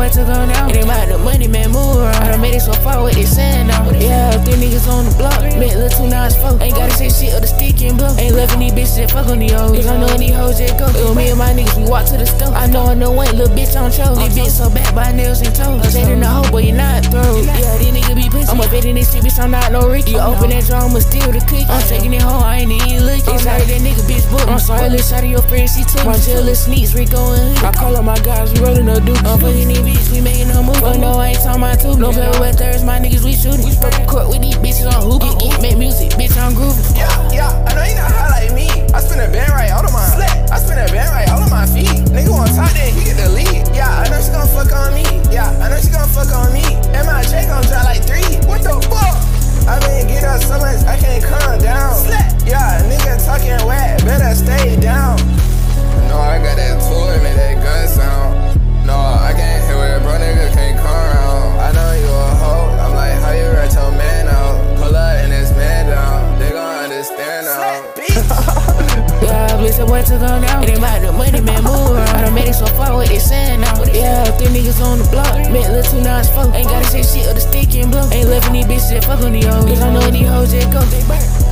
boy took on out. It ain't about the money, man, move around. I done made it so far with they saying now. Yeah, 3 niggas on the block. Met little 2, now it's 4. Ain't gotta say shit or the stick and blow. Ain't loving these bitches that fuck on these hoes. Cause I know these hoes just go. It was me and my niggas, we walk to the store. I know one little bitch on show. This bitch so bad by nails and toes. I said in the hole, but you not throw. Yeah, these niggas be pussy. I'm a vet in this shit, bitch, I'm not no Ricky. You open that drawer, I'ma steal the cookie. I'm taking it home, I ain't even looking. Inside that nigga bitch book. I'm sorry, little shot of your friend, she took. My chill, little sneaks, Rico and Hood. I call up my guys, we rollin' no duke. I'm fucking these bitches, we making no move. But no, I ain't talking about two. No better with thirds, my niggas, we shootin'. We broke the court with these bitches on hoop. Make music, bitch, I'm groovin'. Yeah, I know you not high like me. I spin a band right out of my flat. I spin a band right out of my feet. Nigga on top, then he get the lead. Yeah, I know she gon' fuck on me. Yeah, I know she gon' fuck on me. And my check gon' drop like 3. What the fuck? I been get up so much, I can't calm down. Yeah, nigga talking whack, better stay down. No, I got that toy, make that gun sound. No, I can't hear it, bro, nigga can't come around. I know you a hoe, I'm like, how you write your man out? Pull up and this man down, they gon' understand now. Yeah, bliss that boy took on out. It ain't about the money, man, move around. I done made it so far with they saying now. Yeah, 3 niggas on the block. Met little 2, now it's 4. Ain't gotta say shit or the stick and blow. Ain't loving these bitches that fuck on these hoes. Cause I know these hoes just go. They burn.